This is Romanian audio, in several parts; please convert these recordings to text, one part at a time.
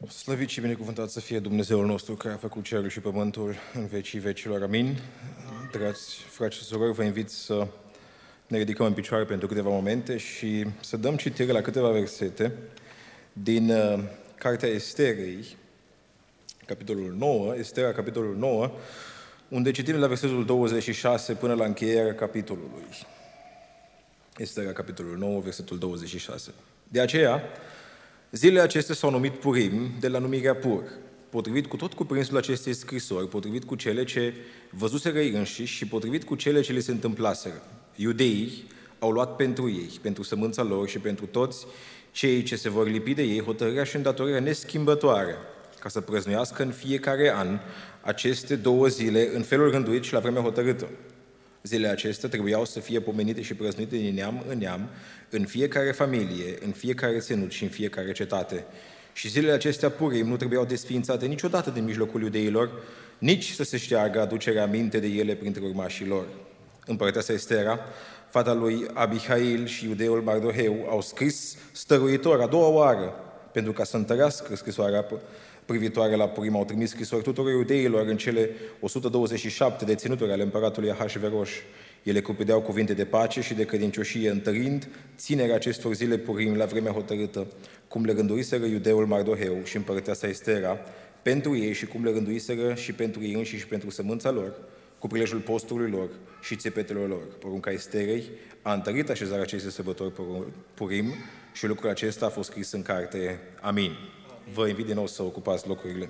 Slăvit și binecuvântat să fie Dumnezeul nostru care a făcut cerul și pământul în vecii vecilor. Amin. Dragi frați și surori, vă invit să ne ridicăm în picioare pentru câteva momente și să dăm citire la câteva versete din Cartea Esterei, capitolul 9, Estera, capitolul 9, unde citim la versetul 26 până la încheierea capitolului. Estera, capitolul 9, versetul 26. De aceea, zilele acestea s-au numit Purim, de la numirea Pur, potrivit cu tot cuprinsul acestei scrisori, potrivit cu cele ce văzuseră ei înșiși și potrivit cu cele ce li se întâmplaseră. Iudeii au luat pentru ei, pentru sămânța lor și pentru toți cei ce se vor lipi de ei, hotărârea și îndatorirea neschimbătoare, ca să prăznuiască în fiecare an aceste 2 zile în felul rânduit și la vremea hotărâtă. Zilele acestea trebuiau să fie pomenite și prăznuite din neam în neam, în fiecare familie, în fiecare ținut și în fiecare cetate. Și zilele acestea Purim nu trebuiau desființate niciodată din mijlocul iudeilor, nici să se șteargă aducerea aminte de ele printre urmașii lor. Împărăteasa Estera, fata lui Abihail și iudeul Mardoheu au scris stăruitor a 2-a oară, pentru ca să întărească scrisoarea privitoare la Purim. Au trimis scrisori tuturor iudeilor în cele 127 de ținuturi ale împăratului Ahasveros. Ele cuprideau cuvinte de pace și de credincioșie, întărind ținerea acestor zile Purim la vremea hotărâtă, cum le rânduiseră iudeul Mardoheu și împărăteasa Estera pentru ei și cum le rânduiseră și pentru ei înșiși și pentru sămânța lor, cu prilejul postului lor și țepetelor lor. Porunca Esterei a întărit așezarea acestei sărbători Purim și lucrul acesta a fost scris în carte. Amin. Vă invit din nou să ocupați locurile.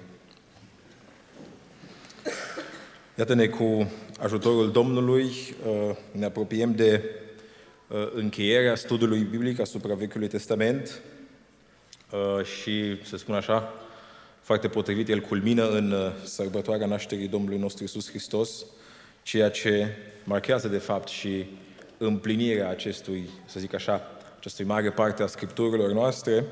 Iată-ne, cu ajutorul Domnului ne apropiem de încheierea studiului biblic asupra Vechiului Testament și, să spun așa, foarte potrivit, el culmină în sărbătoarea nașterii Domnului nostru Iisus Hristos, ceea ce marchează de fapt și împlinirea acestui, să zic așa, acestui mare parte a Scripturilor noastre.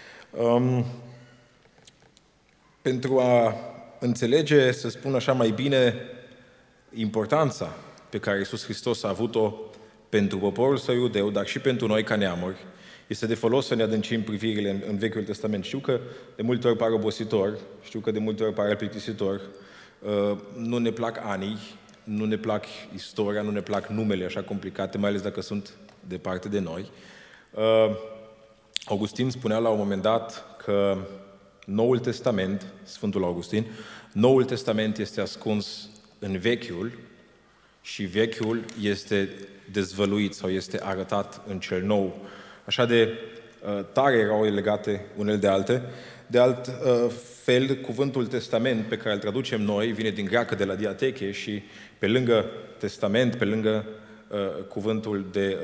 Pentru a înțelege, să spun așa mai bine, importanța pe care Iisus Hristos a avut-o pentru poporul său iudeu, dar și pentru noi ca neamuri, este de folos să ne adâncim privirile în Vechiul Testament. Știu că de multe ori pare obositor, știu că de multe ori pare plictisitor, nu ne plac anii, nu ne plac istoria, nu ne plac numele așa complicate, mai ales dacă sunt departe de noi. Augustin spunea la un moment dat că Noul Testament, Sfântul Augustin, Noul Testament este ascuns în Vechiul și Vechiul este dezvăluit sau este arătat în cel nou. Așa de tare erau legate unele de alte. De alt fel, cuvântul testament pe care îl traducem noi vine din greacă, de la diateche, și pe lângă testament, pe lângă cuvântul de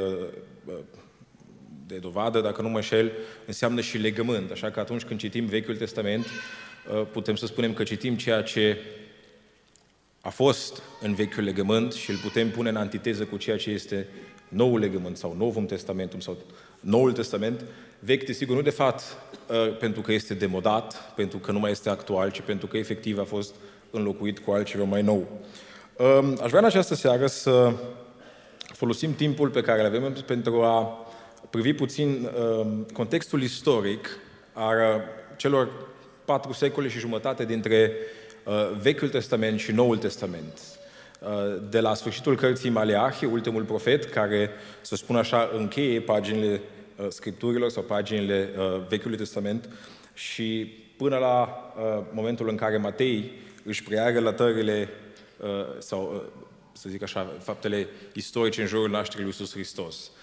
dovadă, dacă nu mă înșel, înseamnă și legământ. Așa că atunci când citim Vechiul Testament, putem să spunem că citim ceea ce a fost în Vechiul Legământ și îl putem pune în antiteză cu ceea ce este Noul Legământ sau Novum Testamentum sau Noul Testament. Vechi, desigur, nu de fapt pentru că este demodat, pentru că nu mai este actual, ci pentru că efectiv a fost înlocuit cu altceva mai nou. Aș vrea în această seară să folosim timpul pe care îl avem pentru a privi puțin contextul istoric al celor 4 secole și jumătate dintre Vechiul Testament și Noul Testament. De la sfârșitul cărții Maleahi, ultimul profet, care, să spun așa, încheie paginile Scripturilor sau paginile Vechiului Testament, și până la momentul în care Matei își preia relatările sau, să zic așa, faptele istorice în jurul nașterii lui Iisus Hristos.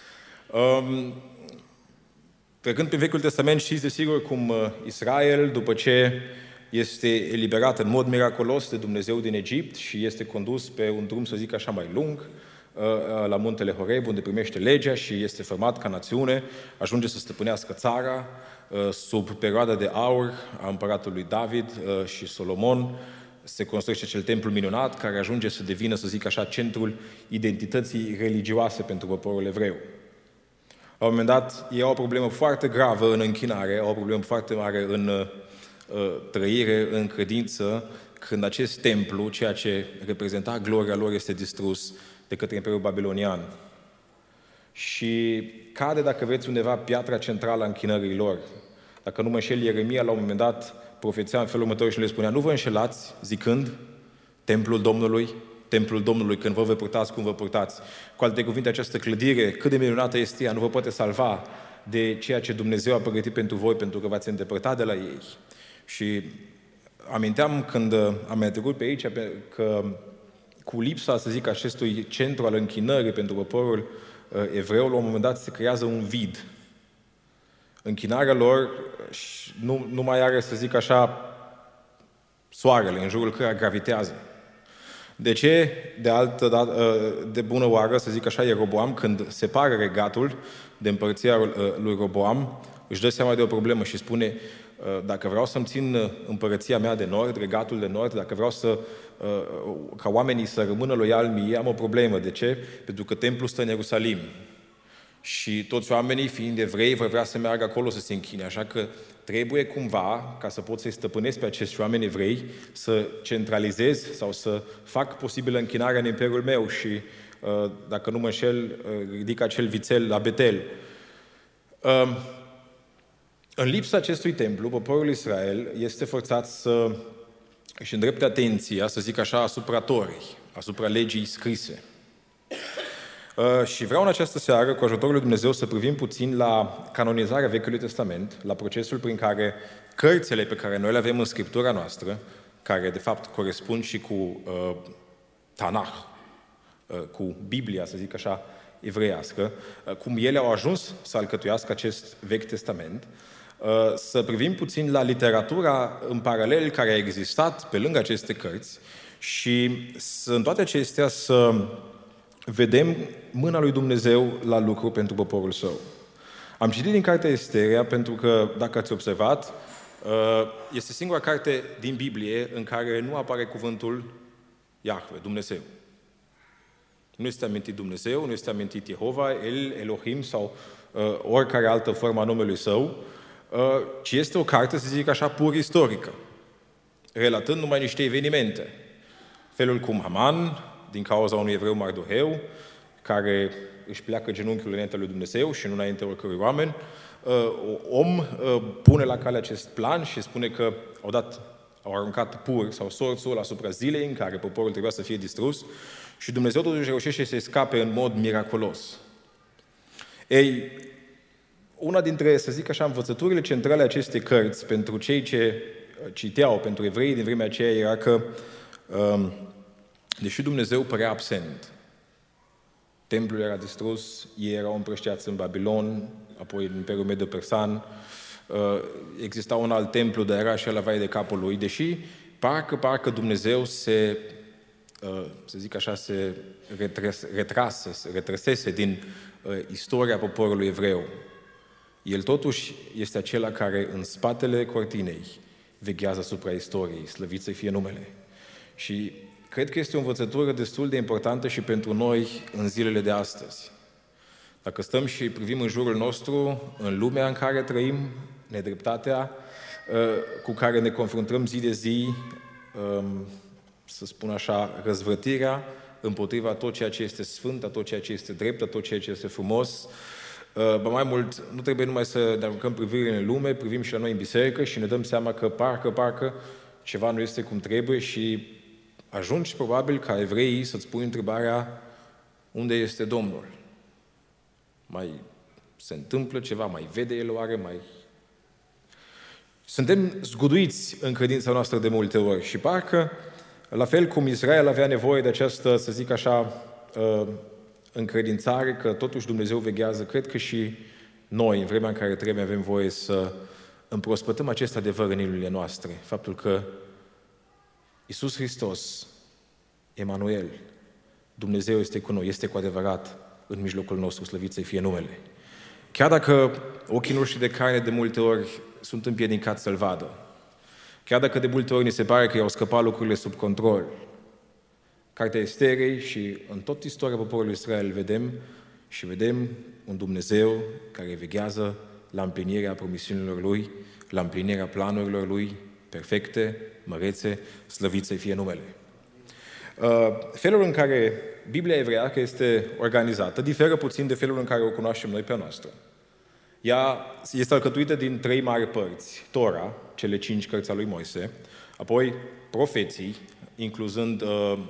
Trecând pe Vechiul Testament, știți desigur cum Israel, după ce este eliberat în mod miraculos de Dumnezeu din Egipt și este condus pe un drum, să zic așa, mai lung, la muntele Horeb, unde primește legea și este format ca națiune, ajunge să stăpânească țara sub perioada de aur a împăratului David și Solomon. Se construiește acel templu minunat care ajunge să devină, să zic așa, centrul identității religioase pentru poporul evreu. La un moment dat, ei au o problemă foarte gravă în închinare, au o problemă foarte mare în trăire, în credință, când acest templu, ceea ce reprezenta gloria lor, este distrus de către Imperiul Babilonian. Și cade, dacă vreți, undeva piatra centrală a închinării lor. Dacă nu mă înșel, Ieremia, la un moment dat, profeția în felul următor și le spunea: nu vă înșelați zicând templul Domnului, când vă purtați cum vă purtați. Cu alte cuvinte, această clădire, cât de minunată este ea, nu vă poate salva de ceea ce Dumnezeu a pregătit pentru voi, pentru că v-ați îndepărtat de la ei. Și aminteam când am mai trecut pe aici că cu lipsa, să zic, acestui centru al închinării pentru poporul evreu, la un moment dat se creează un vid. Închinarea lor nu mai are, să zic așa, soarele în jurul căruia gravitează. De ce, de bună oară, să zic așa, Ieroboam, când separă regatul de împărăția lui Roboam, își dă seama de o problemă și spune: dacă vreau să-mi țin împărăția mea de nord, regatul de nord, dacă vreau ca oamenii să rămână loiali mie, am o problemă. De ce? Pentru că templul stă în Ierusalim. Și toți oamenii, fiind evrei, vor vrea să meargă acolo să se închine. Așa că trebuie cumva, ca să pot să-i stăpânesc pe acești oameni evrei, să centralizez sau să fac posibilă închinarea în imperiul meu și, dacă nu mă înșel, ridic acel vițel la Betel. În lipsa acestui templu, poporul Israel este forțat să își îndrepte atenția, să zic așa, asupra Torei, asupra legii scrise. Și vreau în această seară, cu ajutorul lui Dumnezeu, să privim puțin la canonizarea Vechiului Testament, la procesul prin care cărțile pe care noi le avem în Scriptura noastră, care de fapt corespund și cu Tanah, cu Biblia, să zic așa, evreiască, cum ele au ajuns să alcătuiască acest Vechi Testament, să privim puțin la literatura în paralel care a existat pe lângă aceste cărți și în toate acestea să vedem mâna lui Dumnezeu la lucru pentru poporul său. Am citit din cartea Esterea pentru că, dacă ați observat, este singura carte din Biblie în care nu apare cuvântul Iahve, Dumnezeu. Nu este amintit Dumnezeu, nu este amintit Jehova, Elohim sau oricare altă formă a numelui său, ci este o carte, să zic așa, pur istorică, relatând numai niște evenimente. Felul cum Haman, din cauza unui evreu Mardoheu, care își pleacă genunchiul înaintea lui Dumnezeu și nu înaintea oricărui oameni, pune la cale acest plan și spune că au aruncat pur sau sorțul asupra zilei în care poporul trebuia să fie distrus și Dumnezeu totuși reușește să scape în mod miraculos. Ei, una dintre, să zic așa, învățăturile centrale acestei cărți pentru cei ce citeau, pentru evrei din vremea aceea, era că deși Dumnezeu părea absent, templul era distrus, ei erau împrăștiați în Babilon, apoi în Imperiul Medo-Persan, exista un alt templu, dar era și la vai de capul lui, deși parcă Dumnezeu se retrăsese din istoria poporului evreu. El totuși este acela care în spatele cortinei veghează asupra istoriei, slăvit să fie numele. Și cred că este o învățătură destul de importantă și pentru noi în zilele de astăzi. Dacă stăm și privim în jurul nostru, în lumea în care trăim, nedreptatea cu care ne confruntăm zi de zi, să spun așa, răzvrătirea împotriva tot ceea ce este sfânt, a tot ceea ce este drept, a tot ceea ce este frumos. Ba mai mult, nu trebuie numai să ne aruncăm privirile în lume, privim și la noi în biserică și ne dăm seama că parcă ceva nu este cum trebuie și ajungi probabil ca evreii să-ți pui întrebarea: unde este Domnul? Mai se întâmplă ceva, mai vede El oare, Suntem zguduiți în credința noastră de multe ori și parcă, la fel cum Israel avea nevoie de această, să zic așa, încredințare că totuși Dumnezeu veghează, cred că și noi, în vremea în care trebuie, avem voie să împrospătăm acest adevăr în inimile noastre. Faptul că Iisus Hristos, Emanuel, Dumnezeu este cu noi, este cu adevărat în mijlocul nostru, slăvit să fie numele. Chiar dacă ochii noștri de carne de multe ori sunt împiedicați să-L vadă, chiar dacă de multe ori ni se pare că i-au scăpat lucrurile sub control, Cartea Esterei și în tot istoria poporului Israel vedem un Dumnezeu care veghează la împlinirea promisiunilor Lui, la împlinirea planurilor Lui perfecte, mărețe, slăvit să fie numele. Felul în care Biblia evreiacă este organizată diferă puțin de felul în care o cunoaștem noi pe a noastră. Ea este alcătuită din 3 mari părți. Tora, cele 5 cărți ale lui Moise, apoi profeții, incluzând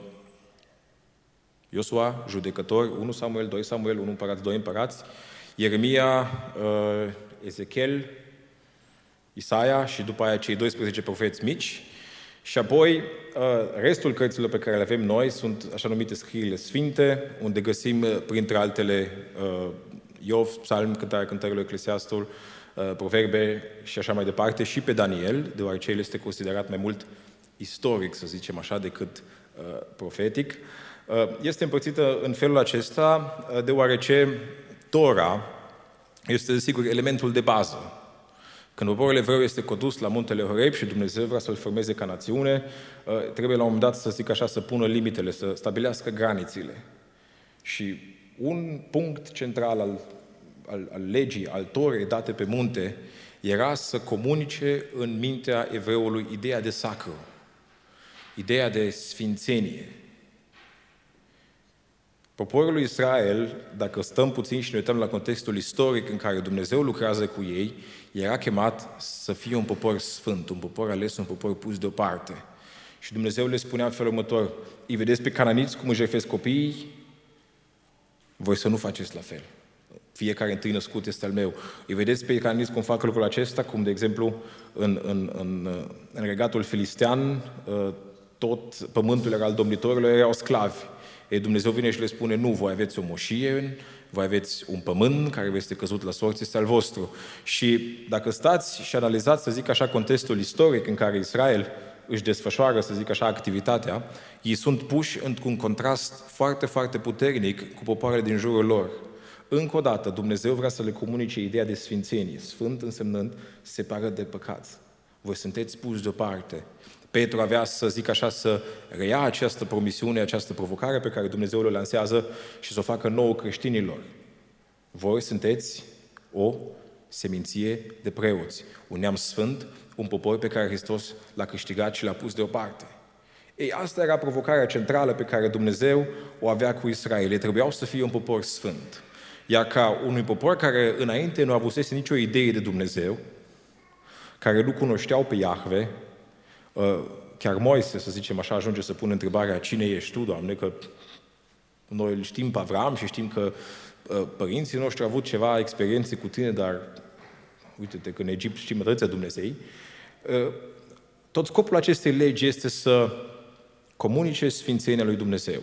Iosua, judecători, 1 Samuel, 2 Samuel, 1 împărați, 2 împărați, Ieremia, Ezechiel, Isaia și după aia cei 12 profeți mici. Și apoi restul cărților pe care le avem noi sunt așa numite scrierile sfinte, unde găsim printre altele Iov, Psalm, Cântările Eclesiastul, Proverbe și așa mai departe, și pe Daniel, deoarece el este considerat mai mult istoric, să zicem așa, decât profetic. Este împărțită în felul acesta, deoarece Tora este, desigur, elementul de bază. Când poporul evreu este condus la muntele Horeb și Dumnezeu vrea să-l formeze ca națiune, trebuie la un moment dat, să zic așa, să pună limitele, să stabilească granițele. Și un punct central al legii, al Torei date pe munte, era să comunice în mintea evreului ideea de sacru, ideea de sfințenie. Poporul lui Israel, dacă stăm puțin și ne uităm la contextul istoric în care Dumnezeu lucrează cu ei, era chemat să fie un popor sfânt, un popor ales, un popor pus deoparte. Și Dumnezeu le spunea în felul următor: îi vedeți pe cananiți cum își jertfesc copiii? Voi să nu faceți la fel. Fiecare întâi născut este al meu. Îi vedeți pe cananiți cum fac lucrul acesta, cum, de exemplu, în regatul filistean, tot pământul era al domnitorilor, erau sclavi. Ei, Dumnezeu vine și le spune: nu, voi aveți o moșie, voi aveți un pământ care este căzut la sorți, este al vostru. Și dacă stați și analizați, să zic așa, contextul istoric în care Israel își desfășoară, să zic așa, activitatea, ei sunt puși într-un contrast foarte, foarte puternic cu popoarele din jurul lor. Încă o dată, Dumnezeu vrea să le comunice ideea de sfințenie, sfânt însemnând separat de păcat. Voi sunteți puși deoparte. Petru avea, să zic așa, să reia această promisiune, această provocare pe care Dumnezeu le lansează și să o facă nouă creștinilor. Voi sunteți o seminție de preoți, un neam sfânt, un popor pe care Hristos l-a câștigat și l-a pus deoparte. Ei, asta era provocarea centrală pe care Dumnezeu o avea cu Israel. Ei trebuiau să fie un popor sfânt. Iar ca unui popor care înainte nu avusese nicio idee de Dumnezeu, care nu cunoșteau pe Iahve, chiar Moise, să zicem așa, ajunge să pună întrebarea: cine ești tu, Doamne? Că noi îl știm pe Avram și știm că părinții noștri au avut ceva experiențe cu tine, dar uite-te că în Egipt știm atâția Dumnezei. Tot scopul acestei legi este să comunice sfințenia lui Dumnezeu.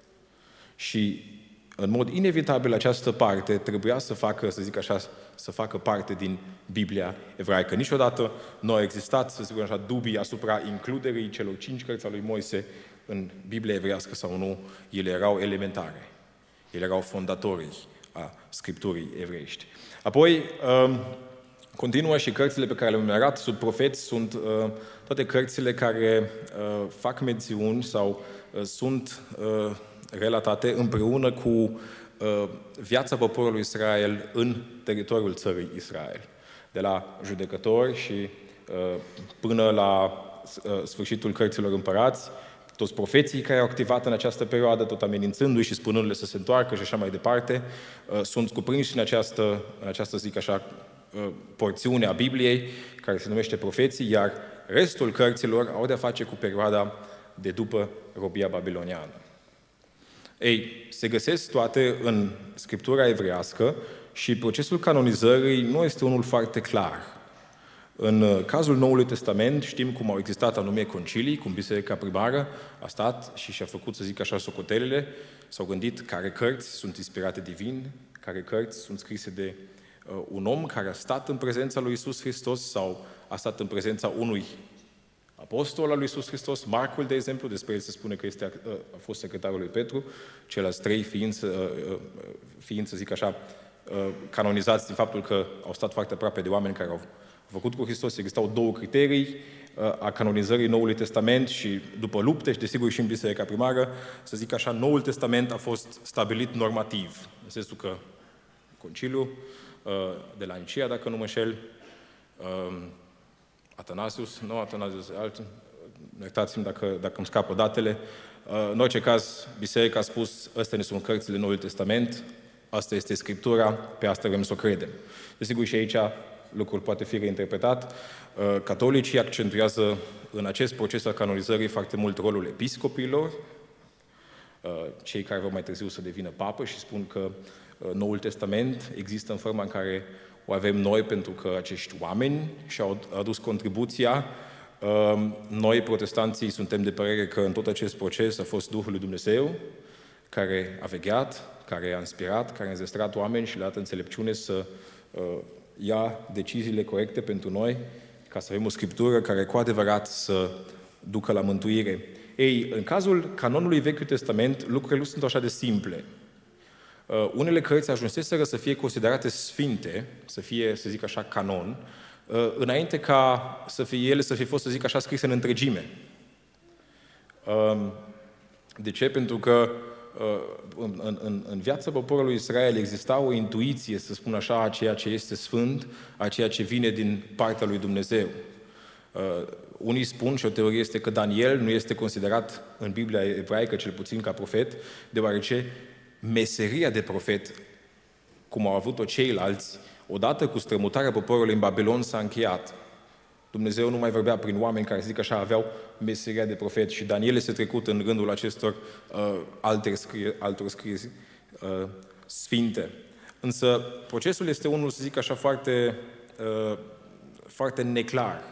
Și în mod inevitabil această parte trebuia să facă, să zic așa, să facă parte din Biblia evraică. Niciodată nu au existat, să zic așa, dubii asupra includerii celor 5 cărți ale lui Moise în Biblia evreiască sau nu. Ele erau elementare. Ele erau fondatorii a Scripturii evreiești. Apoi, continuă și cărțile pe care le-am enumerat sub profeți, sunt toate cărțile care fac mențiuni sau sunt relatate împreună cu viața poporului Israel în teritoriul țării Israel. De la judecători și până la sfârșitul cărților împărați, toți profeții care au activat în această perioadă, tot amenințându-i și spunându-le să se întoarcă și așa mai departe, sunt cuprinși în această, zic așa, porțiune a Bibliei, care se numește profeții, iar restul cărților au de-a face cu perioada de după robia babiloniană. Ei, se găsesc toate în Scriptura evreiască și procesul canonizării nu este unul foarte clar. În cazul Noului Testament știm cum au existat anume concilii, cum Biserica Primară a stat și și-a făcut, să zic așa, socotelele, s-au gândit care cărți sunt inspirate divin, care cărți sunt scrise de un om care a stat în prezența lui Iisus Hristos sau a stat în prezența unui apostol al lui Iisus Hristos, Marcul, de exemplu, despre el se spune că a fost secretarul lui Petru, ceilalți 3 fiind, să zic așa, canonizați din faptul că au stat foarte aproape de oameni care au făcut cu Hristos. Existau 2 criterii a canonizării Noului Testament și după lupte și desigur și în Biserica Primară, să zic așa, Noul Testament a fost stabilit normativ, în sensul că Conciliul de la Nicea, dacă nu mă înșel, Atanasius, iertați-mi dacă îmi scapă datele. În orice caz, Biserica a spus: astea ne sunt cărțile Noului Testament, Asta este Scriptura, pe asta vrem să o credem. Desigur, și aici lucrul poate fi reinterpretat. Catolicii accentuează în acest proces al canonizării foarte mult rolul episcopilor, cei care vor mai târziu să devină papă, și spun că Noul Testament există în forma în care o avem noi pentru că acești oameni și-au adus contribuția. Noi, protestanții, suntem de părere că în tot acest proces a fost Duhul lui Dumnezeu care a vegheat, care a inspirat, care a înzestrat oameni și le-a dat înțelepciune să ia deciziile corecte pentru noi, ca să avem o Scriptură care cu adevărat să ducă la mântuire. Ei, în cazul canonului Vechiului Testament, lucrurile nu sunt așa de simple. Unele cărți ajunseseră să fie considerate sfinte, să fie, să zic așa, canon, înainte ca ele să fie fost, să zic așa, scrise în întregime. De ce? Pentru că în viața poporului Israel exista o intuiție, să spun așa, a ceea ce este sfânt, a ceea ce vine din partea lui Dumnezeu. Unii spun, și o teorie este că Daniel nu este considerat în Biblia ebraică, cel puțin ca profet, deoarece meseria de profet, cum au avut-o ceilalți, odată cu strămutarea poporului în Babilon, s-a încheiat. Dumnezeu nu mai vorbea prin oameni care, zic așa, aveau meseria de profet, și Daniel este trecut în rândul acestor altor scrieri sfinte. Însă procesul este unul, să zic așa, foarte neclar.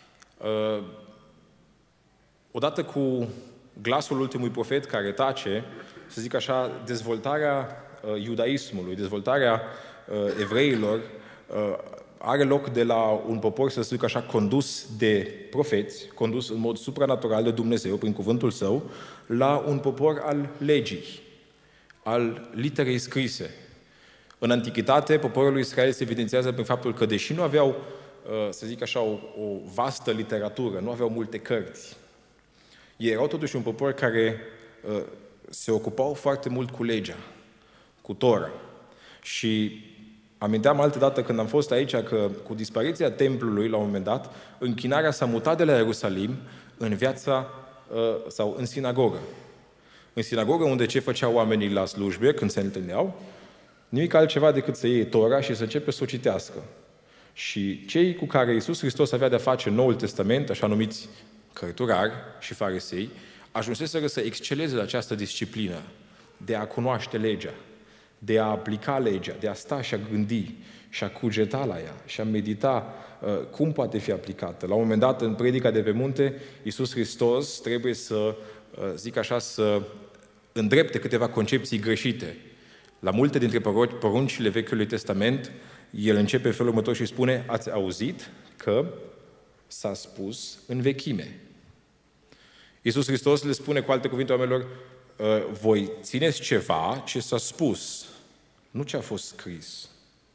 Odată cu glasul ultimului profet care tace, să zic așa, dezvoltarea iudaismului, dezvoltarea evreilor are loc de la un popor, să zic așa, condus de profeți, condus în mod supranatural de Dumnezeu, prin cuvântul Său, la un popor al legii, al literei scrise. În Antichitate, poporul lui Israel se evidențiază prin faptul că, deși nu aveau, să zic așa, o vastă literatură, nu aveau multe cărți, ei erau totuși un popor care se ocupau foarte mult cu legea, cu Tora. Și aminteam altădată când am fost aici că cu dispariția templului, la un moment dat, închinarea s-a mutat de la Ierusalim în viața sau în sinagogă. În sinagogă, unde ce făceau oamenii la slujbe când se întâlneau? Nimic altceva decât să iei Tora și să începe să o citească. Și cei cu care Iisus Hristos avea de-a face în Noul Testament, așa numiți cărturari și farisei, ajunseseră să exceleze la această disciplină de a cunoaște legea, de a aplica legea, de a sta și a gândi și a cugeta la ea și a medita cum poate fi aplicată. La un moment dat, în predica de pe munte, Iisus Hristos trebuie să, zic așa, să îndrepte câteva concepții greșite. La multe dintre poruncile Vechiului Testament, El începe în felul următor și spune: ați auzit că s-a spus în vechime. Iisus Hristos le spune cu alte cuvinte oamenilor: voi țineți ceva ce s-a spus, nu ce a fost scris.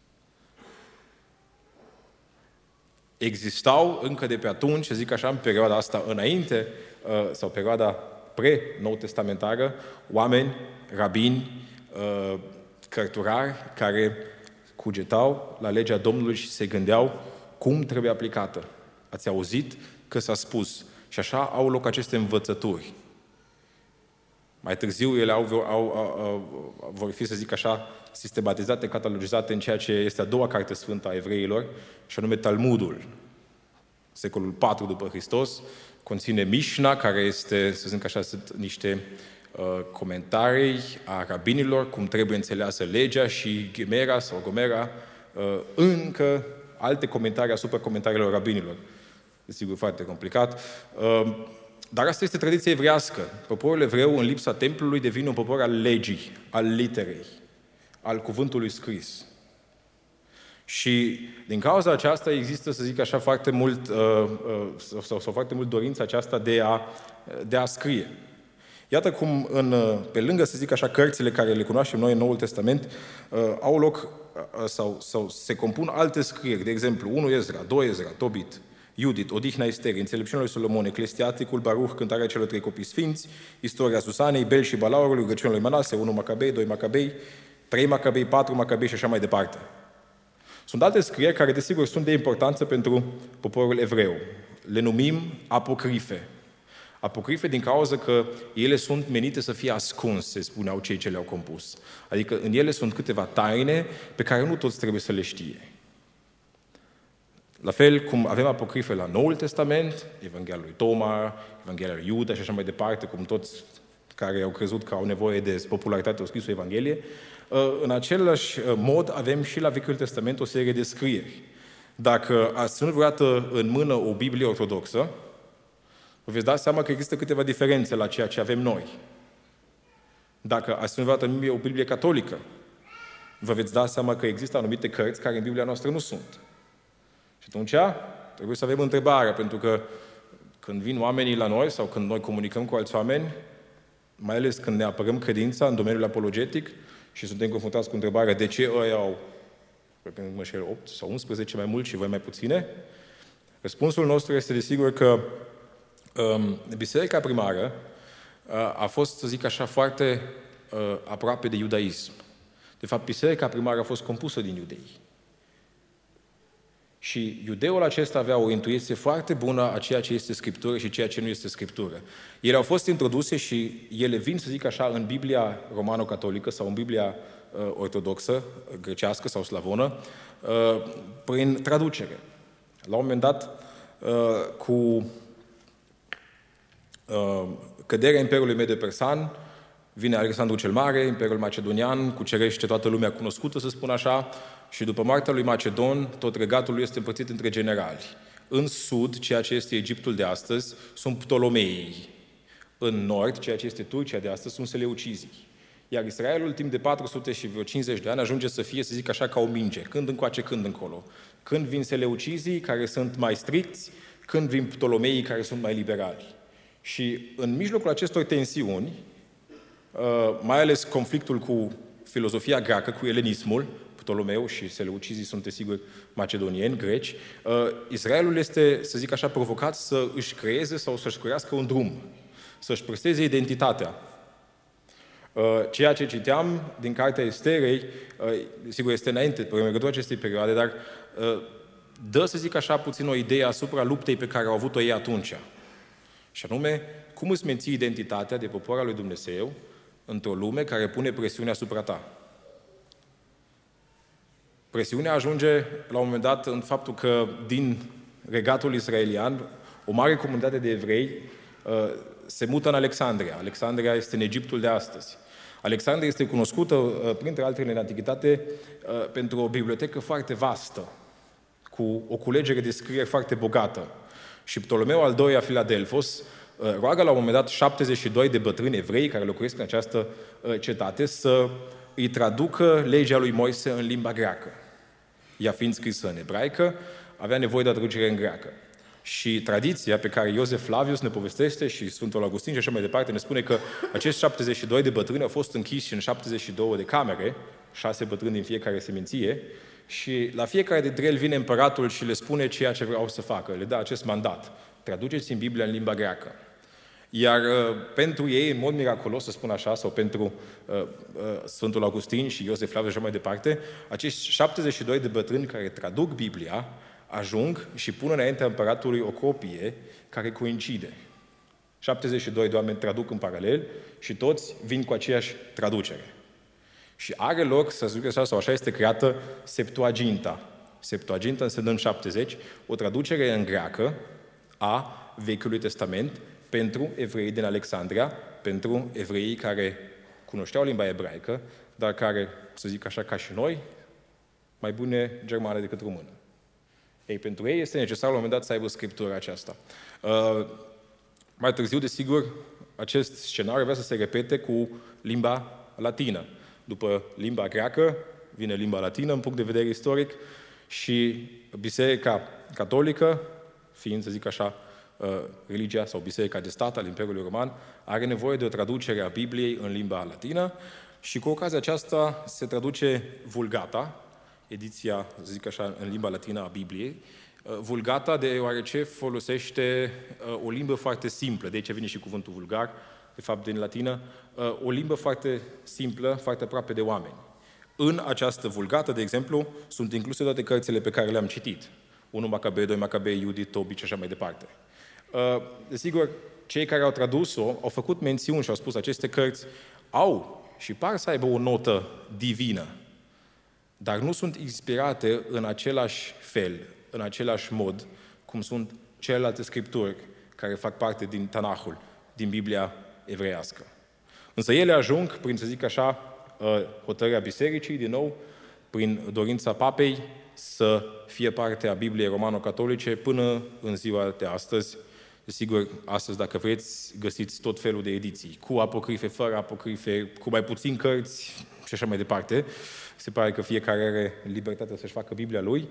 Existau încă de pe atunci, zic așa, în perioada asta înainte, sau perioada pre-nou testamentară, oameni, rabini, cărturari, care cugetau la legea Domnului și se gândeau cum trebuie aplicată. Ați auzit că s-a spus. Și așa au loc aceste învățături. Mai târziu ele vor fi, să zic așa, sistematizate, catalogizate în ceea ce este a doua carte sfântă a evreilor, și anume Talmudul. Secolul 4 după Hristos conține Mișna, care este, să zic așa, sunt niște comentarii a rabinilor, cum trebuie înțeleasă legea, și Gemera sau Gomera, încă alte comentarii asupra comentariilor rabinilor. Desigur, foarte complicat. Dar asta este tradiția evrească. Poporul evreu, în lipsa templului, devine un popor al legii, al literei, al cuvântului scris. Și din cauza aceasta există, să zic așa, foarte mult, sau foarte mult dorința aceasta de a scrie. Iată cum, pe lângă, să zic așa, cărțile care le cunoaștem noi în Noul Testament, au loc sau se compun alte scrieri. De exemplu, 1 Ezra, 2 Ezra, Tobit, Iudit, Odihna Esterii, Înțelepciunea lui Solomon, Eclesiasticul, Baruch, Cântarea celor 3 copii sfinți, Istoria Susanei, Bel și Balaurului, Rugăciunea lui Manase, 1 Macabei, 2 Macabei, 3 Macabei, 4 Macabei și așa mai departe. Sunt alte scrieri care, desigur, sunt de importanță pentru poporul evreu. Le numim apocrife. Apocrife din cauza că ele sunt menite să fie ascunse, spuneau cei ce le-au compus. Adică în ele sunt câteva taine pe care nu toți trebuie să le știe. La fel cum avem apocrife la Noul Testament, Evanghelia lui Toma, Evanghelia lui Iuda și așa mai departe, cum toți care au crezut că au nevoie de popularitate au scris o Evanghelie, în același mod avem și la Vechiul Testament o serie de scrieri. Dacă ați ținut vreodată în mână o Biblie ortodoxă, vă veți da seama că există câteva diferențe la ceea ce avem noi. Dacă ați ținut vreodată în mână o Biblie catolică, vă veți da seama că există anumite cărți care în Biblia noastră nu sunt. Și atunci trebuie să avem întrebarea, pentru că când vin oamenii la noi sau când noi comunicăm cu alți oameni, mai ales când ne apărăm credința în domeniul apologetic și suntem confruntați cu întrebarea de ce ăia au 8 sau 11 mai mulți și voi mai puține, răspunsul nostru este desigur că biserica primară a fost, să zic așa, foarte aproape de iudaism. De fapt, biserica primară a fost compusă din iudei. Și iudeul acesta avea o intuiție foarte bună a ceea ce este Scriptură și ceea ce nu este Scriptură. Ele au fost introduse și ele vin, să zic așa, în Biblia romano-catolică sau în Biblia ortodoxă, grecească sau slavonă, prin traducere. La un moment dat, cu căderea Imperiului Medo-Persan, vine Alexandru cel Mare, Imperiul Macedonian, cucerește toată lumea cunoscută, să spun așa, și după moartea lui Macedon, tot regatul lui este împărțit între generali. În sud, ceea ce este Egiptul de astăzi, sunt Ptolomeii. În nord, ceea ce este Turcia de astăzi, sunt Seleucizii. Iar Israelul, timp de 450 de ani, ajunge să fie, să zic așa, ca o minge. Când încoace, când încolo. Când vin Seleucizii, care sunt mai stricți, când vin Ptolomeii, care sunt mai liberali. Și în mijlocul acestor tensiuni, mai ales conflictul cu filozofia greacă, cu elenismul, Ptolomeu și Seleucizii sunt, desigur, macedonieni, greci, Israelul este, să zic așa, provocat să își creeze sau să-și crească un drum, să-și păstreze identitatea. Ceea ce citeam din cartea Esterei, sigur, este înainte, premergător acestei perioade, dar dă, să zic așa, puțin o idee asupra luptei pe care au avut-o ei atunci. Și anume, cum îți menții identitatea de popor al lui Dumnezeu într-o lume care pune presiune asupra ta. Presiunea ajunge la un moment dat în faptul că din regatul israelian o mare comunitate de evrei se mută în Alexandria. Alexandria este în Egiptul de astăzi. Alexandria este cunoscută, printre altele în antichitate, pentru o bibliotecă foarte vastă, cu o culegere de scrieri foarte bogată. Și Ptolomeu al II-lea Filadelfos roagă la un moment dat 72 de bătrâni evrei care locuiesc în această cetate să îi traducă legea lui Moise în limba greacă. Ea fiind scrisă în ebraică, avea nevoie de o traducere în greacă. Și tradiția pe care Iosef Flavius ne povestește și Sfântul Augustin și așa mai departe ne spune că acești 72 de bătrâni au fost închiși în 72 de camere, 6 bătrâni din fiecare seminție, și la fiecare dintre ele vine împăratul și le spune ceea ce vreau să facă. Le dă acest mandat. Traduceți în Biblia în limba greacă. Iar pentru ei, în mod miraculos, să spun așa, sau pentru Sfântul Augustin și Iosef Flavius și așa mai departe, acești 72 de bătrâni care traduc Biblia ajung și pun înaintea împăratului o copie care coincide. 72 de oameni traduc în paralel și toți vin cu aceeași traducere. Și are loc, să zic așa, sau așa este creată Septuaginta. Septuaginta însemnând 70, o traducere în greacă a Vechiului Testament pentru evreii din Alexandria, pentru evreii care cunoșteau limba ebraică, dar care, să zic așa, ca și noi, mai bune germană decât română. Ei, pentru ei este necesar la un moment dat să aibă scriptura aceasta. Mai târziu, desigur, acest scenariu avea să se repete cu limba latină. După limba greacă, vine limba latină, în punct de vedere istoric, și Biserica Catolică, fiind, să zic așa, religia sau Biserica de stat al Imperiului Roman, are nevoie de o traducere a Bibliei în limba latină și cu ocazia aceasta se traduce Vulgata, ediția, să zic așa, în limba latină a Bibliei. Vulgata deoarece folosește o limbă foarte simplă, de aici vine și cuvântul vulgar, de fapt din latină, o limbă foarte simplă, foarte aproape de oameni. În această Vulgată, de exemplu, sunt incluse toate cărțile pe care le-am citit. 1 Macabei, 2 Macabei, Iudit, Tobit și așa mai departe. Desigur, cei care au tradus-o au făcut mențiuni și au spus aceste cărți au și par să aibă o notă divină, dar nu sunt inspirate în același fel, în același mod, cum sunt celelalte scripturi care fac parte din Tanahul, din Biblia evreiască. Însă ele ajung, prin, să zic așa, hotărârea bisericii, din nou, prin dorința papei, să fie parte a Bibliei romano-catolice până în ziua de astăzi. Desigur, astăzi, dacă vreți, găsiți tot felul de ediții, cu apocrife, fără apocrife, cu mai puțin cărți și așa mai departe. Se pare că fiecare are libertatea să-și facă Biblia lui.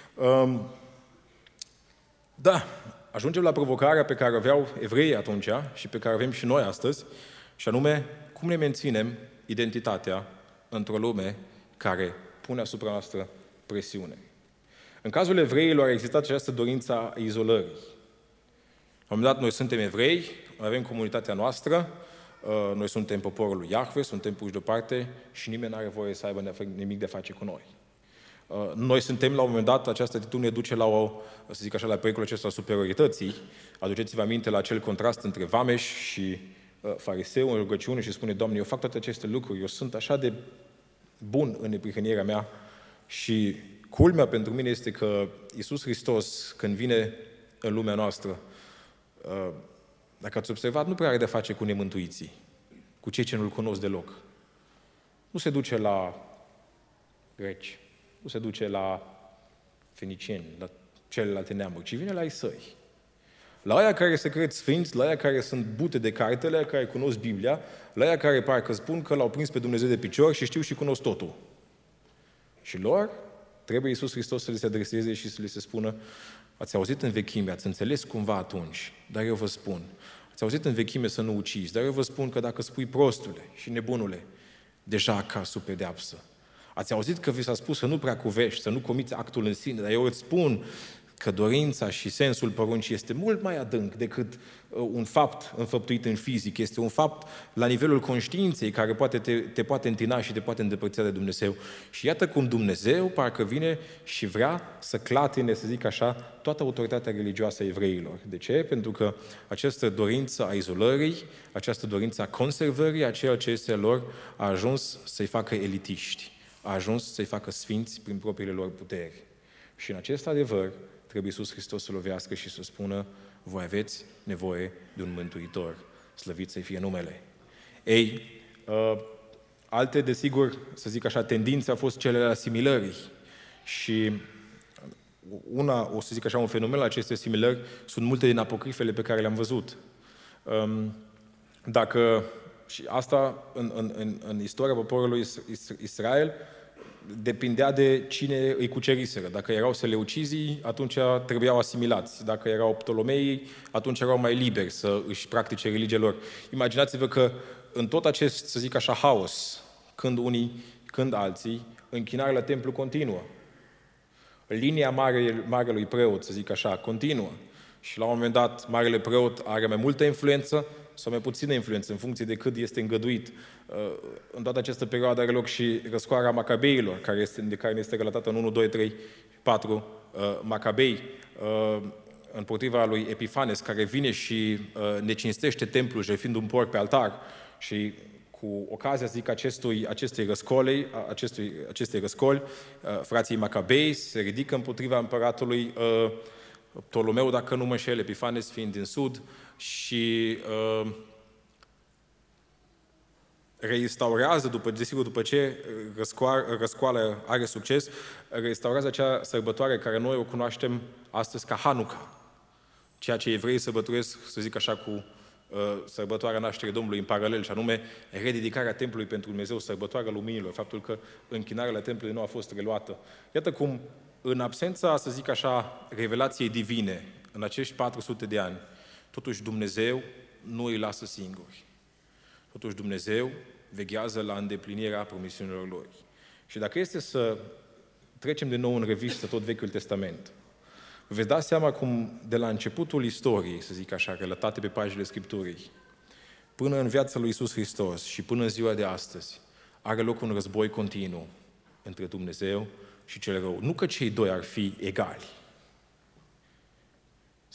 Da, ajungem la provocarea pe care o aveau evreii atunci și pe care o avem și noi astăzi, și anume, cum ne menținem identitatea într-o lume care pune asupra noastră presiune. În cazul evreilor a existat această dorință a izolării. La un moment dat, noi suntem evrei, avem comunitatea noastră, noi suntem poporul lui Iahve, suntem puși deoparte și nimeni nu are voie să aibă nimic de face cu noi. Noi suntem, la un moment dat, această atitudine duce la să zic așa, la pericolul acesta superiorității. Aduceți-vă aminte la acel contrast între vameș și fariseu în rugăciune și spune: Doamne, eu fac toate aceste lucruri, eu sunt așa de bun în neprihănirea mea și culmea pentru mine este că Iisus Hristos, când vine în lumea noastră, dacă ați observat, nu prea are de face cu nemântuiții, cu cei ce nu-L cunosc deloc. Nu se duce la greci, nu se duce la fenicieni, la celelalte neamuri, ci vine la ei săi. La aia care se cred sfinți, la aia care sunt bute de carte, la aia care cunosc Biblia, la aia care parcă spun că L-au prins pe Dumnezeu de picior și știu și cunosc totul. Și lor trebuie Iisus Hristos să le se adreseze și să le se spună: ați auzit în vechime, ați înțeles cumva atunci, dar eu vă spun. Ați auzit în vechime să nu ucizi, dar eu vă spun că dacă spui prostule și nebunule, deja caz sub pedeapsă. Ați auzit că vi s-a spus să nu prea cuvești, să nu comiți actul în sine, dar eu îți spun că dorința și sensul poruncii este mult mai adânc decât un fapt înfăptuit în fizic. Este un fapt la nivelul conștiinței care te poate întina și te poate îndepărta de Dumnezeu. Și iată cum Dumnezeu parcă vine și vrea să clatine, să zic așa, toată autoritatea religioasă a evreilor. De ce? Pentru că această dorință a izolării, această dorință a conservării a ceea ce este lor, a ajuns să-i facă elitiști, a ajuns să-i facă sfinți prin propriile lor puteri. Și în acest adevăr trebuie Iisus Hristos să lovească și să spună: voi aveți nevoie de un mântuitor, slăvit să-i fie numele. Ei, alte, desigur, să zic așa, tendințe au fost cele ale asimilării. Și o să zic așa, un fenomen la aceste asimilări sunt multe din apocrifele pe care le-am văzut. Și asta în istoria poporului Israel depindea de cine îi cuceriseră. Dacă erau seleucizii, atunci trebuiau asimilați. Dacă erau Ptolomeii, atunci erau mai liberi să își practice religia lor. Imaginați-vă că în tot acest, să zic așa, haos, când unii, când alții, închinarea la templu continuă. Linia marelui preot, să zic așa, continuă. Și la un moment dat, marele preot are mai multă influență sau mai puțină influență, în funcție de cât este îngăduit. În toată această perioadă are loc și răscoarea Macabeilor, de care este relatată în 1, 2, 3, 4 Macabei, împotriva lui Epifanes, care vine și ne cinstește templul, jertfind un porc pe altar. Și cu ocazia, zic, acestei răscoli, frații Macabei se ridică împotriva împăratului Ptolomeu, dacă nu mă înșel, Epifanes fiind din sud, și reinstaurează, după ce răscoala are succes, reinstaurează acea sărbătoare care noi o cunoaștem astăzi ca Hanukkah, ceea ce evreii sărbătoresc, să zic așa, cu sărbătoarea nașterii Domnului în paralel, și anume rededicarea templului pentru Dumnezeu, sărbătoarea luminilor, faptul că închinarea la templului nu a fost reluată. Iată cum, în absența, să zic așa, revelației divine, în acești 400 de ani, totuși Dumnezeu nu îi lasă singuri. Totuși Dumnezeu veghează la îndeplinirea promisiunilor Lui. Și dacă este să trecem din nou în revistă tot Vechiul Testament, veți da seama cum de la începutul istoriei, să zic așa, relatate pe paginile Scripturii, până în viața lui Iisus Hristos și până în ziua de astăzi, are loc un război continuu între Dumnezeu și cel rău. Nu că cei doi ar fi egali,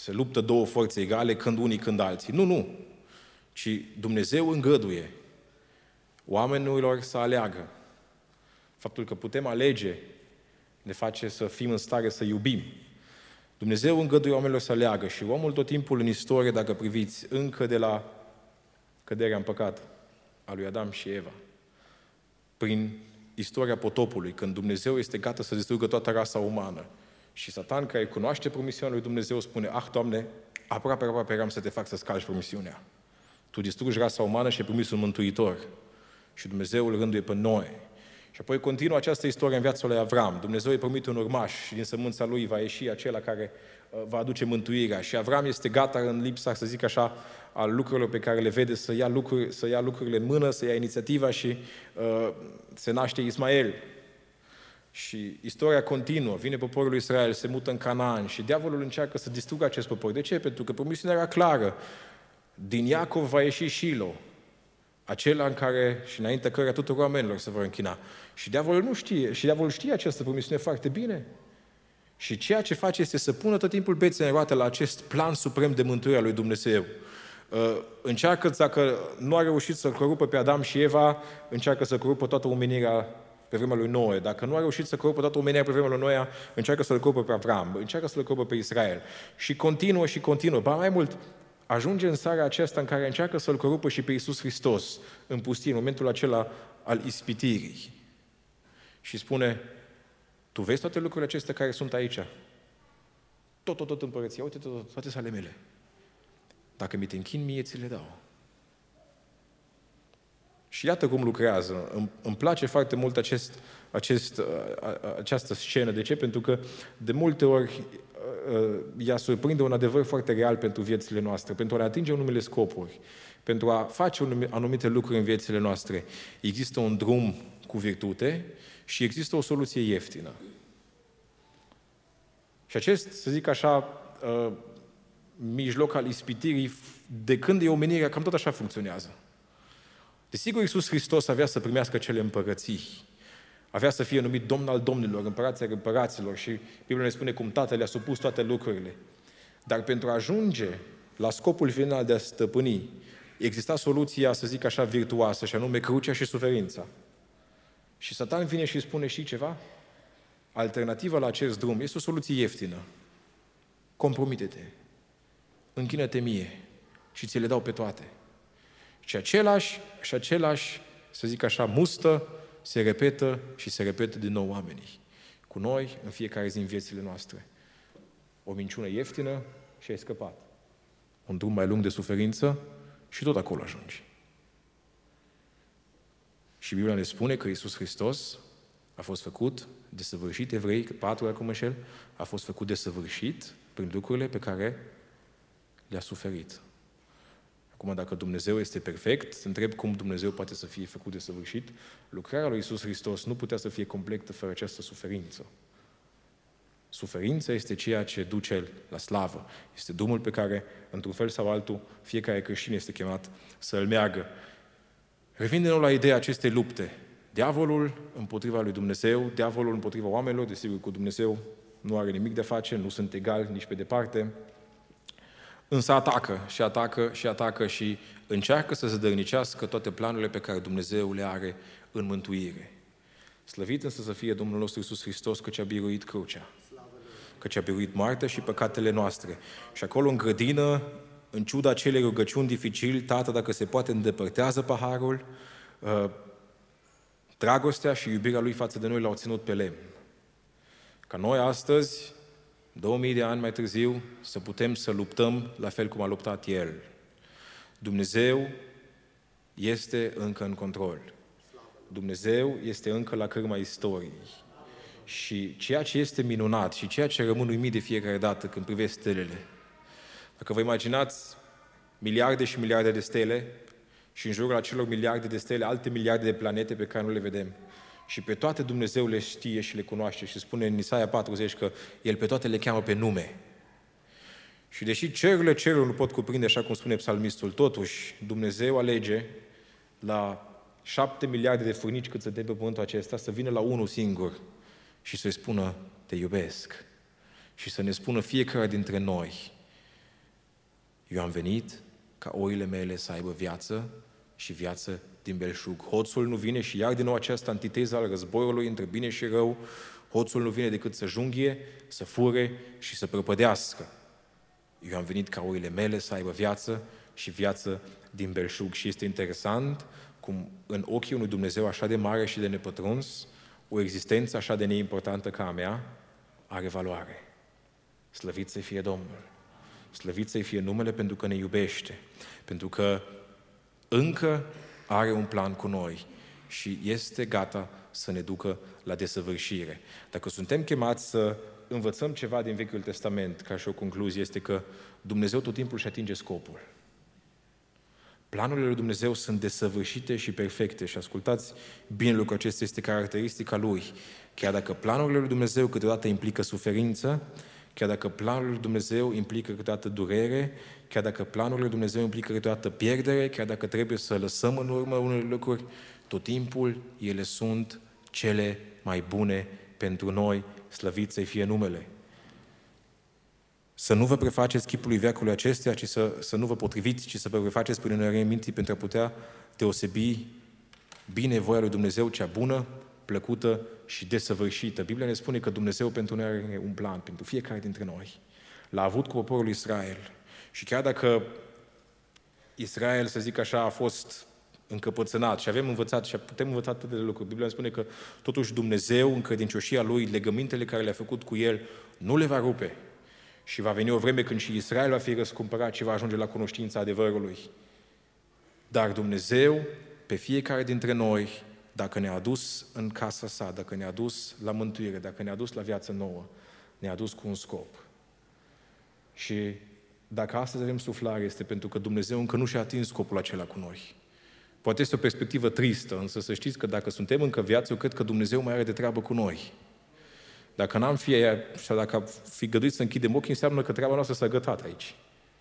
se luptă două forțe egale, când unii, când alții. Nu. Ci Dumnezeu îngăduie oamenilor să aleagă. Faptul că putem alege ne face să fim în stare să iubim. Dumnezeu îngăduie oamenilor să aleagă și omul tot timpul în istorie, dacă priviți, încă de la căderea în păcat a lui Adam și Eva, prin istoria potopului, când Dumnezeu este gata să distrugă toată rasa umană și Satan, care cunoaște promisiunea lui Dumnezeu, spune: Doamne, aproape eram să te fac să scalci promisiunea. Tu distrugi rasa umană și ai promis un mântuitor. Și Dumnezeu îl rânduie pe Noe. Și apoi continuă această istorie în viața lui Avram. Dumnezeu îi promite un urmaș și din sămânța lui va ieși acela care va aduce mântuirea. Și Avram este gata, în lipsa, să zic așa, a lucrurilor pe care le vede, să ia lucrurile în mână, să ia inițiativa și se naște Ismael. Și istoria continuă, vine poporul lui Israel, se mută în Canaan și diavolul încearcă să distrugă acest popor. De ce? Pentru că promisiunea era clară. Din Iacov va ieși Shilo, acela în care și înainte căreia tuturor oamenilor se vor închina. Și diavolul nu știe, și diavolul știe această promisiune foarte bine. Și ceea ce face este să pună tot timpul bețe în roate la acest plan suprem de mântuire a lui Dumnezeu. Încearcă, dacă nu a reușit să corupă pe Adam și Eva, încearcă să corupă toată omenirea pe vremea lui Noe. Dacă nu a reușit să corupă toată omenirea pe vremea lui Noe, încearcă să-l corupă pe Avram, încearcă să-l corupă pe Israel. Și continuă. Ba mai mult, ajunge în seara aceasta în care încearcă să-L corupă și pe Iisus Hristos în pustie, în momentul acela al ispitirii. Și spune: tu vezi toate lucrurile acestea care sunt aici? Tot împărăția, uite toate sale mele. Dacă mi te închin mie, ți le dau. Și iată cum lucrează. Îmi place foarte mult această scenă. De ce? Pentru că de multe ori ea surprinde un adevăr foarte real pentru viețile noastre, pentru a ne atinge unele scopuri, pentru a face anumite lucruri în viețile noastre. Există un drum cu virtute și există o soluție ieftină. Și acest, să zic așa, mijloc al ispitirii, de când e omenirea, cam tot așa funcționează. Desigur, Iisus Hristos avea să primească cele împărății. Avea să fie numit Domn al domnilor, Împărat al împăraților și Biblia ne spune cum Tatăl le-a supus toate lucrurile. Dar pentru a ajunge la scopul final de a stăpâni, exista soluția, să zic așa, virtuoasă, și anume crucea și suferința. Și Satan vine și spune: și ceva? Alternativa la acest drum este o soluție ieftină. Compromite-te, închină-te mie și ți le dau pe toate. Și același, să zic așa, mustă se repetă din nou oamenii. Cu noi, în fiecare zi în viețile noastre. O minciună ieftină și ai scăpat. Un drum mai lung de suferință și tot acolo ajungi. Și Biblia ne spune că Iisus Hristos a fost făcut desăvârșit, Evrei 4 acum înșel, a fost făcut desăvârșit prin lucrurile pe care le-a suferit. Acum, dacă Dumnezeu este perfect, se întreb cum Dumnezeu poate să fie făcut desăvârșit. Lucrarea lui Iisus Hristos nu putea să fie completă fără această suferință. Suferința este ceea ce duce la slavă. Este drumul pe care, într-un fel sau altul, fiecare creștin este chemat să îl meargă. Revin din nou la ideea acestei lupte. Diavolul împotriva lui Dumnezeu, diavolul împotriva oamenilor, desigur cu Dumnezeu nu are nimic de face, nu sunt egali nici pe departe, însă atacă și încearcă să zădărnicească toate planurile pe care Dumnezeu le are în mântuire. Slăvit însă să fie Domnul nostru Iisus Hristos, căci a biruit crucea, căci a biruit moartea și păcatele noastre. Și acolo în grădină, în ciuda acelei rugăciuni dificil, Tată, dacă se poate, îndepărtează paharul, dragostea și iubirea Lui față de noi l-au ținut pe lemn. Ca noi astăzi, 2000 de ani mai târziu, să putem să luptăm la fel cum a luptat El. Dumnezeu este încă în control. Dumnezeu este încă la cârma istoriei. Și ceea ce este minunat și ceea ce rămân uimit de fiecare dată când privesc stelele, dacă vă imaginați miliarde și miliarde de stele și în jurul acelor miliarde de stele alte miliarde de planete pe care nu le vedem, și pe toate Dumnezeu le știe și le cunoaște și spune în Isaia 40 că El pe toate le cheamă pe nume. Și deși cerurile nu pot cuprinde, așa cum spune psalmistul, totuși Dumnezeu alege la 7 miliarde de furnici cât suntem pe pământul acesta să vină la unul singur și să-i spună: te iubesc. Și să ne spună fiecare dintre noi: Eu am venit ca oile mele să aibă viață și viață din belșug. Hoțul nu vine și iar din nou această antiteză al războiului între bine și rău. Hoțul nu vine decât să junghie, să fure și să prăpădească. Eu am venit ca oile mele să aibă viață și viață din belșug. Și este interesant cum în ochii unui Dumnezeu așa de mare și de nepătruns, o existență așa de neimportantă ca a mea are valoare. Slăvit să fie Domnul! Slăvit să fie numele pentru că ne iubește, pentru că încă are un plan cu noi și este gata să ne ducă la desăvârșire. Dacă suntem chemați să învățăm ceva din Vechiul Testament, ca și o concluzie, este că Dumnezeu tot timpul își atinge scopul. Planurile lui Dumnezeu sunt desăvârșite și perfecte și ascultați bine lucrul acesta, este caracteristica Lui. Chiar dacă planurile lui Dumnezeu câteodată implică suferință, chiar dacă planurile lui Dumnezeu implică câteodată durere, chiar dacă planurile lui Dumnezeu implică câteodată pierdere, chiar dacă trebuie să lăsăm în urmă unele lucruri, tot timpul ele sunt cele mai bune pentru noi, slăvit să-i fie numele. Să nu vă prefaceți chipului veacului acestea, ci să nu vă potriviți, ci să vă prefaceți prin înălțarea minții pentru a putea deosebi bine voia lui Dumnezeu, cea bună, plăcută și desăvârșită. Biblia ne spune că Dumnezeu pentru noi are un plan, pentru fiecare dintre noi. L-a avut cu poporul Israel. Și chiar dacă Israel, să zic așa, a fost încăpățânat și avem învățat și putem învăța atât de lucruri, Biblia ne spune că totuși Dumnezeu, în credincioșia Lui, legămintele care le-a făcut cu El, nu le va rupe. Și va veni o vreme când și Israel va fi răscumpărat și va ajunge la cunoștința adevărului. Dar Dumnezeu, pe fiecare dintre noi, dacă ne-a adus în casa sa, dacă ne-a adus la mântuire, dacă ne-a adus la viață nouă, ne-a adus cu un scop. Și dacă astăzi avem suflare, este pentru că Dumnezeu încă nu și-a atins scopul acela cu noi. Poate este o perspectivă tristă, însă să știți că dacă suntem încă viață, eu cred că Dumnezeu mai are de treabă cu noi. Dacă n-am fi aia, sau dacă am fi găduit să închidem ochii, înseamnă că treaba noastră s-a gătat aici.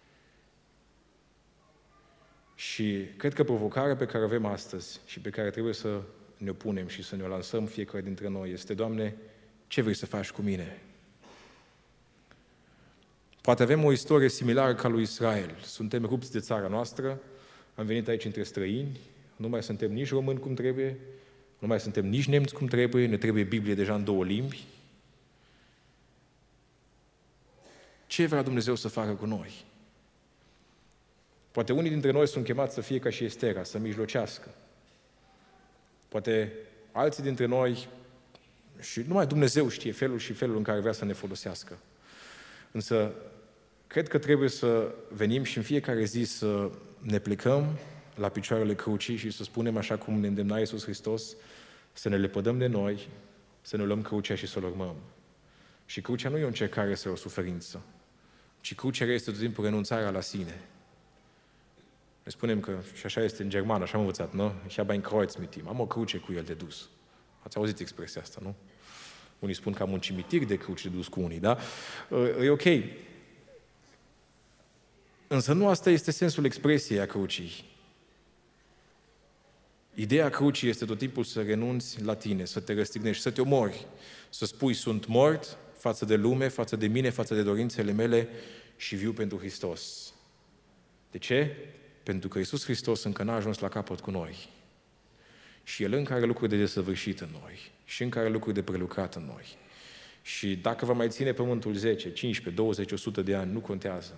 Și cred că provocarea pe care o avem astăzi și pe care trebuie să ne opunem și să ne o lansăm fiecare dintre noi este: Doamne, ce vrei să faci cu mine? Poate avem o istorie similară ca lui Israel. Suntem rupți de țara noastră, am venit aici între străini, nu mai suntem nici români cum trebuie, nu mai suntem nici nemți cum trebuie, ne trebuie Biblie deja în 2 limbi. Ce vrea Dumnezeu să facă cu noi? Poate unii dintre noi sunt chemați să fie ca și Estera, să mijlocească. Poate alții dintre noi, și numai Dumnezeu știe felul și felul în care vrea să ne folosească. Însă, cred că trebuie să venim și în fiecare zi să ne plecăm la picioarele crucii și să spunem, așa cum ne îndemna Iisus Hristos, să ne lepădăm de noi, să ne luăm crucea și să-L urmăm. Și crucea nu e o încercare sau o suferință, ci crucea este tot timpul renunțarea la sine. Ne spunem că, și așa este în germană, așa am învățat, nu? Ich habe ein Kreuz mit ihm. Am o cruce cu el de dus. Ați auzit expresia asta, nu? Unii spun că am un cimitir de cruci de dus cu unii, da? E ok. Însă nu asta este sensul expresiei a crucii. Ideea crucii este tot timpul să renunți la tine, să te răstignești, să te omori, să spui, sunt mort față de lume, față de mine, față de dorințele mele și viu pentru Hristos. De ce? Pentru că Iisus Hristos încă n-a ajuns la capăt cu noi. Și El încă are lucruri de desăvârșit în noi. Și încă are lucruri de prelucrat în noi. Și dacă va mai ține pământul 10, 15, 20, 100 de ani, nu contează.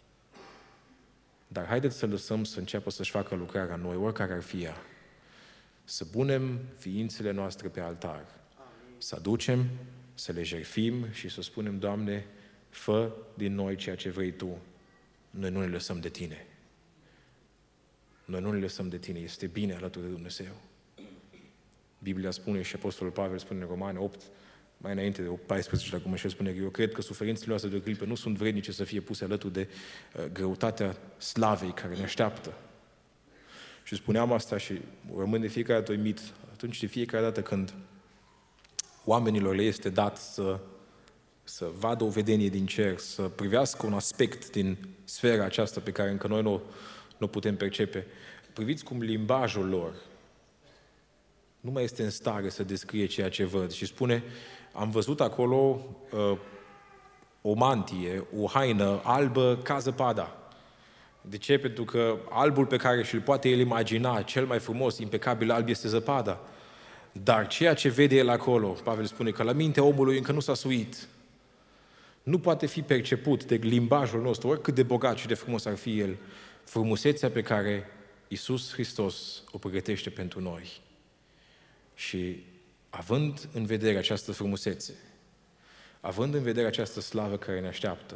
Dar haideți să lăsăm să înceapă să-și facă lucrarea în noi, oricare ar fi ea. Să punem ființele noastre pe altar. Să aducem, să le jertfim și să spunem, Doamne, fă din noi ceea ce vrei Tu. Noi nu ne lăsăm de Tine. Noi nu ne lăsăm de Tine. Este bine alături de Dumnezeu. Biblia spune și Apostolul Pavel spune în Romani 8, mai înainte de 14, acum și el spune că eu cred că suferințele noastre de o clipă nu sunt vrednice să fie puse alături de greutatea slavei care ne așteaptă. Și spuneam asta și rămân de fiecare dată uimit. Atunci de fiecare dată când oamenilor le este dat să vadă o vedenie din cer, să privească un aspect din sfera aceasta pe care încă noi nu putem percepe, priviți cum limbajul lor nu mai este în stare să descrie ceea ce văd. Și spune, am văzut acolo o mantie, o haină albă ca zăpada. De ce? Pentru că albul pe care și-l poate el imagina, cel mai frumos, impecabil alb, este zăpada. Dar ceea ce vede el acolo, Pavel spune că la mintea omului încă nu s-a suit. Nu poate fi perceput de limbajul nostru, oricât de bogat și de frumos ar fi el, frumusețea pe care Iisus Hristos o pregătește pentru noi. Și având în vedere această frumusețe, având în vedere această slavă care ne așteaptă,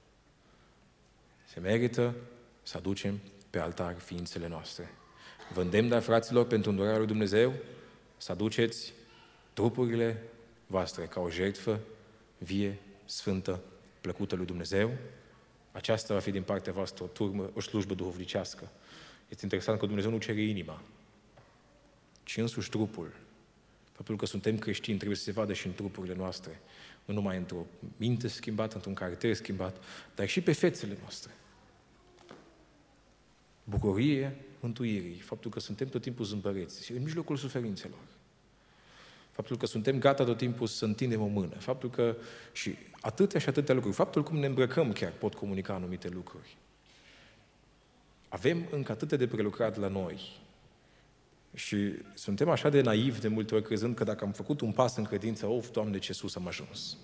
se merită să aducem pe altar ființele noastre. Vă îndemn, dar, fraților, pentru îndurarea lui Dumnezeu, să aduceți trupurile voastre ca o jertfă vie, sfântă, plăcută lui Dumnezeu. Aceasta va fi din partea voastră o slujbă duhovnicească. Este interesant că Dumnezeu nu cere inima, ci însuși trupul. Faptul că suntem creștini trebuie să se vadă și în trupurile noastre. Nu numai într-o minte schimbată, într-un caracter schimbat, dar și pe fețele noastre. Bucurie mântuirii, faptul că suntem tot timpul zâmbăreți și în mijlocul suferințelor. Faptul că suntem gata tot timpul să întindem o mână. Faptul că și atâtea lucruri. Faptul cum ne îmbrăcăm chiar pot comunica anumite lucruri. Avem încă atâtea de prelucrat la noi. Și suntem așa de naivi de multe ori, crezând că dacă am făcut un pas în credință, Doamne, ce sus am ajuns.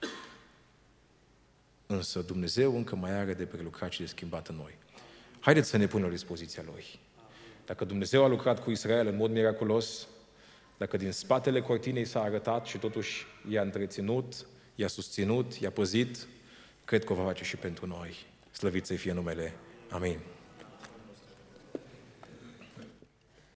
Însă Dumnezeu încă mai are de prelucrat și de schimbat în noi. Haideți să ne punem la dispoziția Lui. Dacă Dumnezeu a lucrat cu Israel în mod miraculos, dacă din spatele cortinei s-a arătat și totuși i-a întreținut, i-a susținut, i-a păzit, cred că o va face și pentru noi. Slăvit să-i fie numele. Amin.